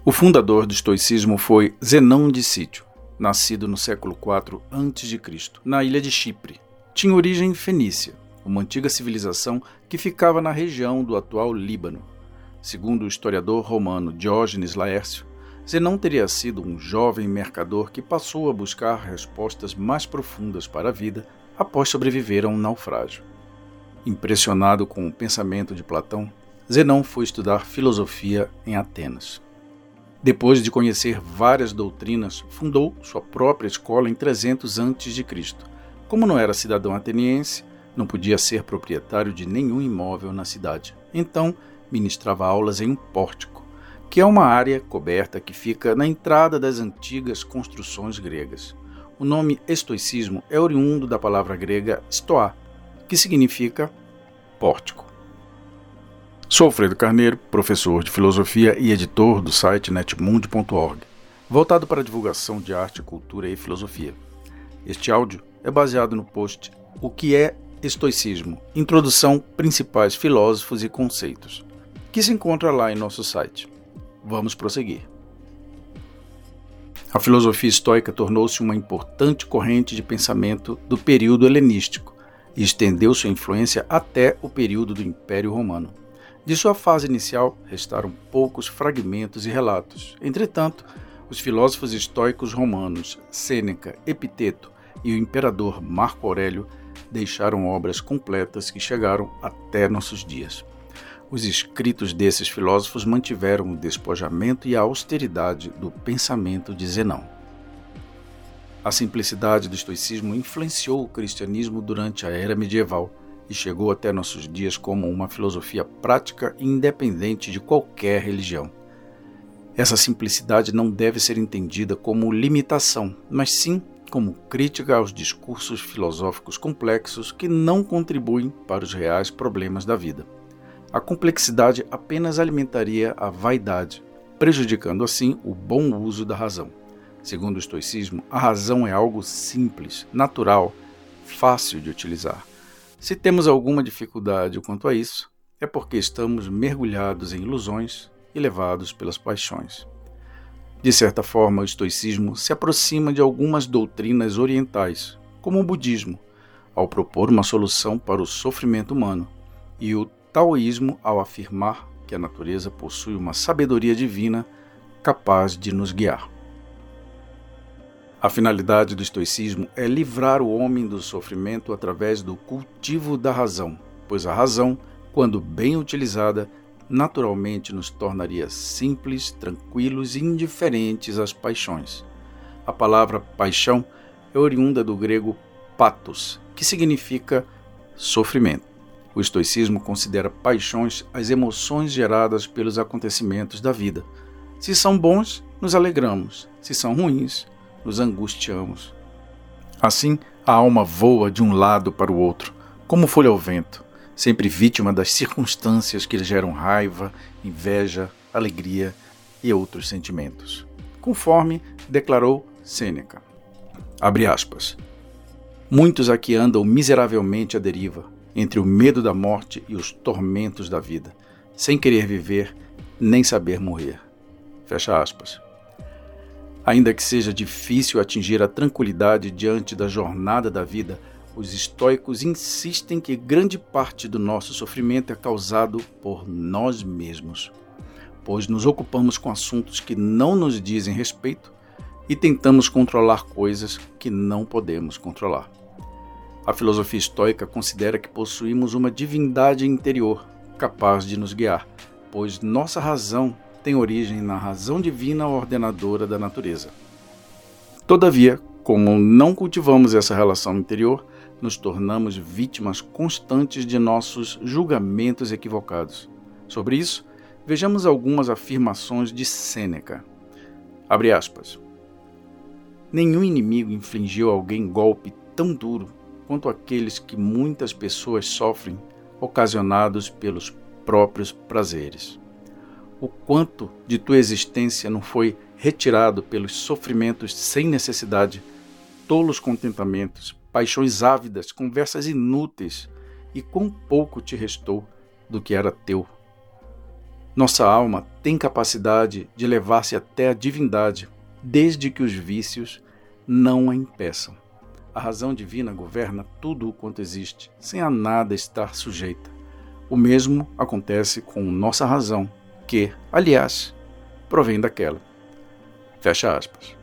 O fundador do estoicismo foi Zenão de Cítio, nascido no século IV a.C., na ilha de Chipre. Tinha origem fenícia, uma antiga civilização que ficava na região do atual Líbano. Segundo o historiador romano Diógenes Laércio, Zenão teria sido um jovem mercador que passou a buscar respostas mais profundas para a vida após sobreviver a um naufrágio. Impressionado com o pensamento de Platão, Zenão foi estudar filosofia em Atenas. Depois de conhecer várias doutrinas, fundou sua própria escola em 300 a.C. Como não era cidadão ateniense, não podia ser proprietário de nenhum imóvel na cidade. Então, ministrava aulas em um pórtico, que é uma área coberta que fica na entrada das antigas construções gregas. O nome estoicismo é oriundo da palavra grega stoa, que significa pórtico. Sou Alfredo Carneiro, professor de filosofia e editor do site netmundi.org, voltado para a divulgação de arte, cultura e filosofia. Este áudio é baseado no post O que é estoicismo? Introdução, principais filósofos e conceitos, que se encontra lá em nosso site. Vamos prosseguir. A filosofia estoica tornou-se uma importante corrente de pensamento do período helenístico e estendeu sua influência até o período do Império Romano. De sua fase inicial, restaram poucos fragmentos e relatos. Entretanto, os filósofos estoicos romanos Sêneca, Epiteto e o imperador Marco Aurélio deixaram obras completas que chegaram até nossos dias. Os escritos desses filósofos mantiveram o despojamento e a austeridade do pensamento de Zenão. A simplicidade do estoicismo influenciou o cristianismo durante a era medieval e chegou até nossos dias como uma filosofia prática e independente de qualquer religião. Essa simplicidade não deve ser entendida como limitação, mas sim como crítica aos discursos filosóficos complexos que não contribuem para os reais problemas da vida. A complexidade apenas alimentaria a vaidade, prejudicando assim o bom uso da razão. Segundo o estoicismo, a razão é algo simples, natural, fácil de utilizar. Se temos alguma dificuldade quanto a isso, é porque estamos mergulhados em ilusões e levados pelas paixões. De certa forma, o estoicismo se aproxima de algumas doutrinas orientais, como o budismo, ao propor uma solução para o sofrimento humano, e o taoísmo ao afirmar que a natureza possui uma sabedoria divina capaz de nos guiar. A finalidade do estoicismo é livrar o homem do sofrimento através do cultivo da razão, pois a razão, quando bem utilizada, naturalmente nos tornaria simples, tranquilos e indiferentes às paixões. A palavra paixão é oriunda do grego pathos, que significa sofrimento. O estoicismo considera paixões as emoções geradas pelos acontecimentos da vida. Se são bons, nos alegramos. Se são ruins, nos angustiamos. Assim, a alma voa de um lado para o outro, como folha ao vento, sempre vítima das circunstâncias que lhe geram raiva, inveja, alegria e outros sentimentos. Conforme declarou Sêneca. Abre aspas. Muitos aqui andam miseravelmente à deriva, entre o medo da morte e os tormentos da vida, sem querer viver nem saber morrer. Fecha aspas. Ainda que seja difícil atingir a tranquilidade diante da jornada da vida, os estoicos insistem que grande parte do nosso sofrimento é causado por nós mesmos, pois nos ocupamos com assuntos que não nos dizem respeito e tentamos controlar coisas que não podemos controlar. A filosofia estoica considera que possuímos uma divindade interior capaz de nos guiar, pois nossa razão tem origem na razão divina ordenadora da natureza. Todavia, como não cultivamos essa relação interior, nos tornamos vítimas constantes de nossos julgamentos equivocados. Sobre isso, vejamos algumas afirmações de Sêneca. Abre aspas. Nenhum inimigo infligiu a alguém golpe tão duro quanto aqueles que muitas pessoas sofrem, ocasionados pelos próprios prazeres. O quanto de tua existência não foi retirado pelos sofrimentos sem necessidade, tolos contentamentos, paixões ávidas, conversas inúteis, e quão pouco te restou do que era teu. Nossa alma tem capacidade de levar-se até a divindade, desde que os vícios não a impeçam. A razão divina governa tudo o quanto existe, sem a nada estar sujeita. O mesmo acontece com nossa razão, que, aliás, provém daquela. Fecha aspas.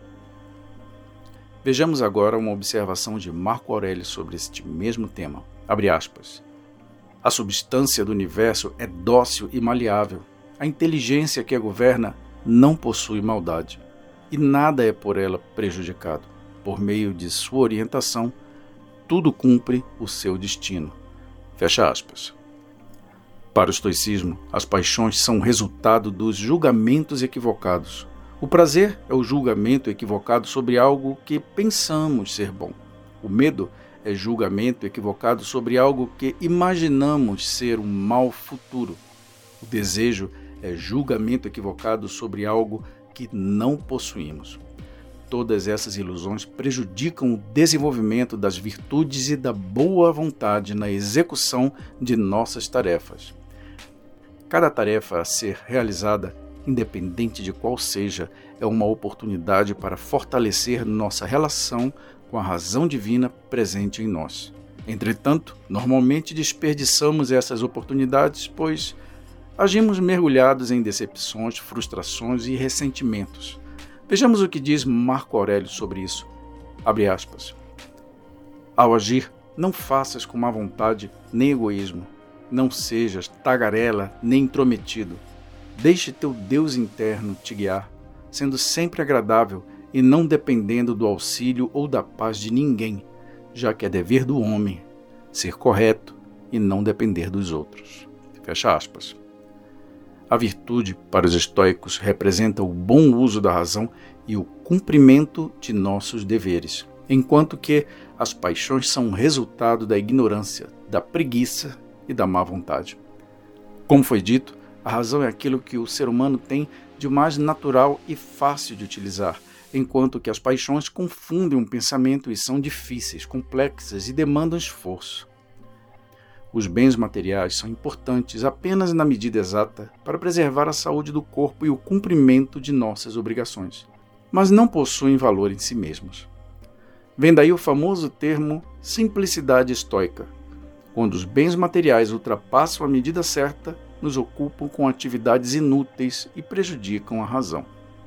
Vejamos agora uma observação de Marco Aurélio sobre este mesmo tema. Abre aspas. A substância do universo é dócil e maleável. A inteligência que a governa não possui maldade, e nada é por ela prejudicado. Por meio de sua orientação, tudo cumpre o seu destino. Fecha aspas. Para o estoicismo, as paixões são resultado dos julgamentos equivocados. O prazer é o julgamento equivocado sobre algo que pensamos ser bom. O medo é julgamento equivocado sobre algo que imaginamos ser um mal futuro. O desejo é julgamento equivocado sobre algo que não possuímos. Todas essas ilusões prejudicam o desenvolvimento das virtudes e da boa vontade na execução de nossas tarefas. Cada tarefa a ser realizada, independente de qual seja, é uma oportunidade para fortalecer nossa relação com a razão divina presente em nós. Entretanto, normalmente desperdiçamos essas oportunidades, pois agimos mergulhados em decepções, frustrações e ressentimentos. Vejamos o que diz Marco Aurélio sobre isso. Abre aspas. Ao agir, não faças com má vontade nem egoísmo. Não sejas tagarela nem intrometido. Deixe teu Deus interno te guiar, sendo sempre agradável e não dependendo do auxílio ou da paz de ninguém, já que é dever do homem ser correto e não depender dos outros. Fecha aspas. A virtude, para os estoicos, representa o bom uso da razão e o cumprimento de nossos deveres, enquanto que as paixões são um resultado da ignorância, da preguiça e da má vontade. Como foi dito, a razão é aquilo que o ser humano tem de mais natural e fácil de utilizar, enquanto que as paixões confundem um pensamento e são difíceis, complexas e demandam esforço. Os bens materiais são importantes apenas na medida exata para preservar a saúde do corpo e o cumprimento de nossas obrigações, mas não possuem valor em si mesmos. Vem daí o famoso termo simplicidade estoica. Quando os bens materiais ultrapassam a medida certa, nos ocupam com atividades inúteis e prejudicam a razão.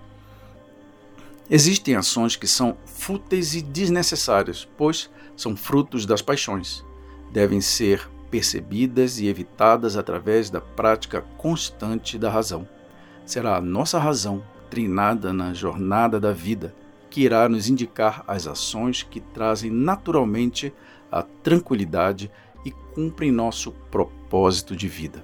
Existem ações que são fúteis e desnecessárias, pois são frutos das paixões. Devem ser percebidas e evitadas através da prática constante da razão. Será a nossa razão, treinada na jornada da vida, que irá nos indicar as ações que trazem naturalmente a tranquilidade e cumprem nosso propósito de vida.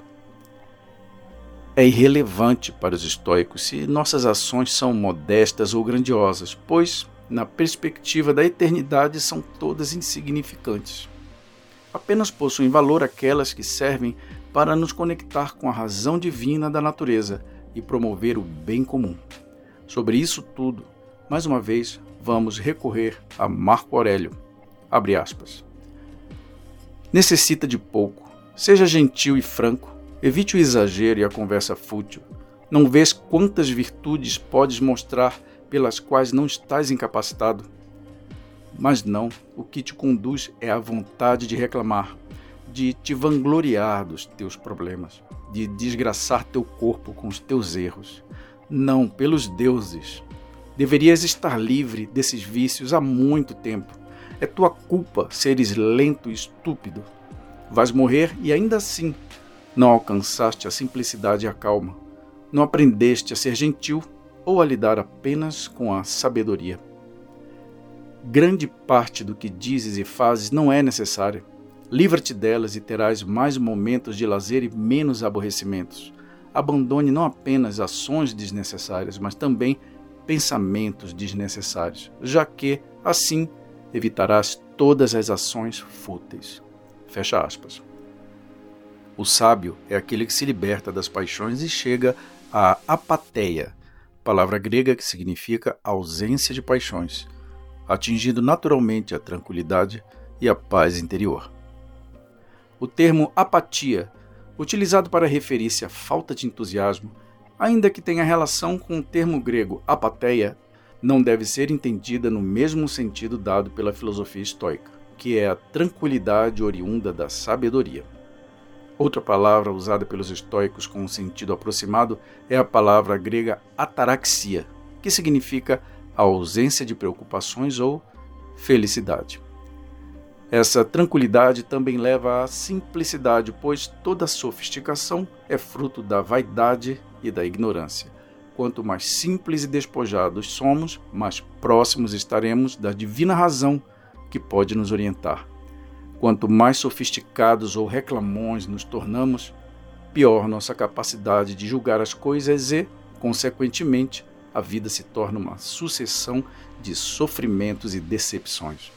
É irrelevante para os estoicos se nossas ações são modestas ou grandiosas, pois, na perspectiva da eternidade, são todas insignificantes. Apenas possuem valor aquelas que servem para nos conectar com a razão divina da natureza e promover o bem comum. Sobre isso tudo, mais uma vez, vamos recorrer a Marco Aurélio. Abre aspas. Necessita de pouco. Seja gentil e franco. Evite o exagero e a conversa fútil. Não vês quantas virtudes podes mostrar pelas quais não estás incapacitado? Mas não, o que te conduz é a vontade de reclamar, de te vangloriar dos teus problemas, de desgraçar teu corpo com os teus erros. Não, pelos deuses. Deverias estar livre desses vícios há muito tempo. É tua culpa seres lento e estúpido. Vais morrer e ainda assim não alcançaste a simplicidade e a calma. Não aprendeste a ser gentil ou a lidar apenas com a sabedoria. Grande parte do que dizes e fazes não é necessária. Livra-te delas e terás mais momentos de lazer e menos aborrecimentos. Abandone não apenas ações desnecessárias, mas também pensamentos desnecessários, já que, assim, evitarás todas as ações fúteis. Fecha aspas. O sábio é aquele que se liberta das paixões e chega à apatheia, palavra grega que significa ausência de paixões, atingindo naturalmente a tranquilidade e a paz interior. O termo apatia utilizado para referir-se à falta de entusiasmo, ainda que tenha relação com o termo grego apatheia, não deve ser entendida no mesmo sentido dado pela filosofia estoica, que é a tranquilidade oriunda da sabedoria. Outra palavra usada pelos estoicos com um sentido aproximado é a palavra grega ataraxia, que significa a ausência de preocupações ou felicidade. Essa tranquilidade também leva à simplicidade, pois toda sofisticação é fruto da vaidade e da ignorância. Quanto mais simples e despojados somos, mais próximos estaremos da divina razão que pode nos orientar. Quanto mais sofisticados ou reclamões nos tornamos, pior nossa capacidade de julgar as coisas e, consequentemente, a vida se torna uma sucessão de sofrimentos e decepções.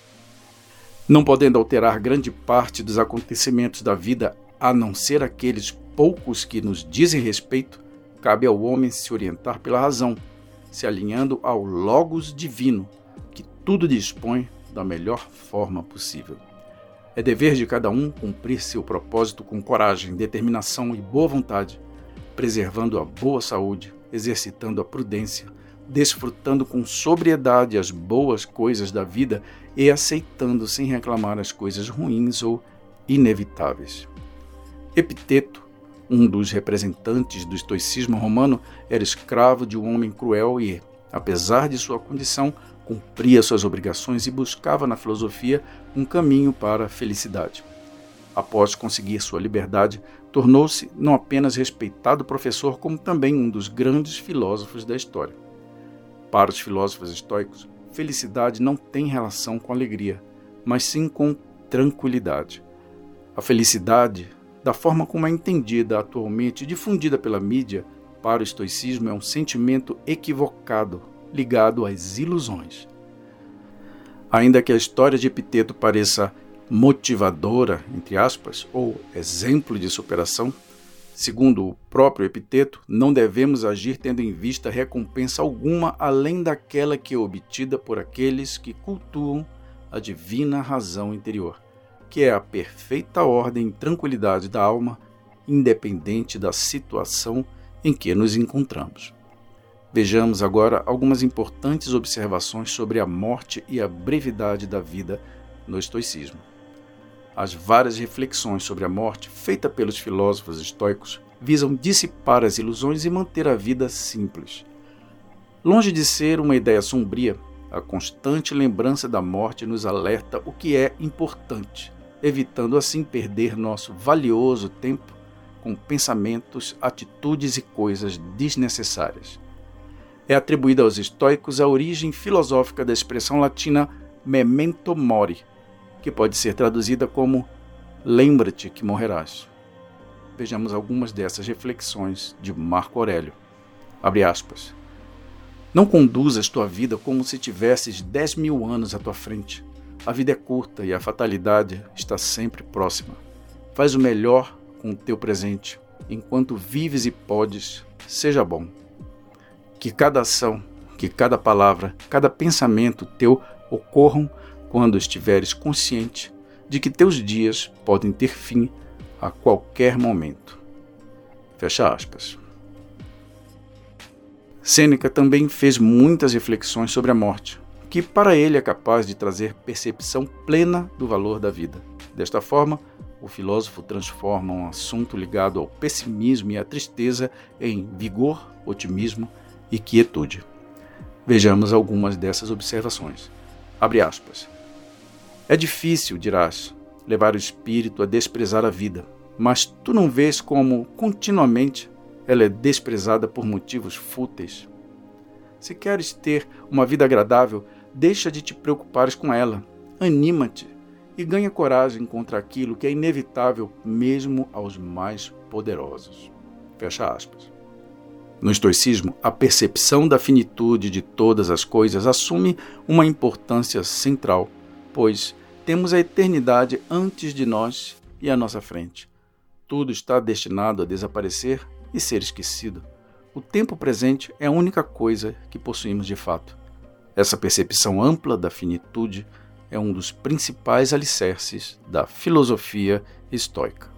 Não podendo alterar grande parte dos acontecimentos da vida, a não ser aqueles poucos que nos dizem respeito, cabe ao homem se orientar pela razão, se alinhando ao Logos divino, que tudo dispõe da melhor forma possível. É dever de cada um cumprir seu propósito com coragem, determinação e boa vontade, preservando a boa saúde, exercitando a prudência, desfrutando com sobriedade as boas coisas da vida e aceitando sem reclamar as coisas ruins ou inevitáveis. Epiteto, um dos representantes do estoicismo romano, era escravo de um homem cruel e, apesar de sua condição, cumpria suas obrigações e buscava na filosofia um caminho para a felicidade. Após conseguir sua liberdade, tornou-se não apenas respeitado professor, como também um dos grandes filósofos da história. Para os filósofos estoicos, felicidade não tem relação com alegria, mas sim com tranquilidade. A felicidade, da forma como é entendida atualmente e difundida pela mídia, para o estoicismo é um sentimento equivocado, ligado às ilusões. Ainda que a história de Epiteto pareça motivadora, entre aspas, ou exemplo de superação, segundo o próprio Epiteto, não devemos agir tendo em vista recompensa alguma além daquela que é obtida por aqueles que cultuam a divina razão interior, que é a perfeita ordem e tranquilidade da alma, independente da situação em que nos encontramos. Vejamos agora algumas importantes observações sobre a morte e a brevidade da vida no estoicismo. As várias reflexões sobre a morte feitas pelos filósofos estoicos visam dissipar as ilusões e manter a vida simples. Longe de ser uma ideia sombria, a constante lembrança da morte nos alerta o que é importante, evitando assim perder nosso valioso tempo com pensamentos, atitudes e coisas desnecessárias. É atribuída aos estoicos a origem filosófica da expressão latina memento mori, que pode ser traduzida como lembra-te que morrerás. Vejamos algumas dessas reflexões de Marco Aurélio. Abre aspas. Não conduzas tua vida como se tivesses 10.000 anos à tua frente. A vida é curta e a fatalidade está sempre próxima. Faz o melhor com o teu presente. Enquanto vives e podes, seja bom. Que cada ação, que cada palavra, cada pensamento teu ocorram quando estiveres consciente de que teus dias podem ter fim a qualquer momento. Fecha aspas. Sêneca também fez muitas reflexões sobre a morte, que para ele é capaz de trazer percepção plena do valor da vida. Desta forma, o filósofo transforma um assunto ligado ao pessimismo e à tristeza em vigor, otimismo e quietude. Vejamos algumas dessas observações. Abre aspas. É difícil, dirás, levar o espírito a desprezar a vida, mas tu não vês como, continuamente, ela é desprezada por motivos fúteis. Se queres ter uma vida agradável, deixa de te preocupares com ela, anima-te e ganha coragem contra aquilo que é inevitável mesmo aos mais poderosos. Fecha aspas. No estoicismo, a percepção da finitude de todas as coisas assume uma importância central, pois temos a eternidade antes de nós e à nossa frente. Tudo está destinado a desaparecer e ser esquecido. O tempo presente é a única coisa que possuímos de fato. Essa percepção ampla da finitude é um dos principais alicerces da filosofia estoica.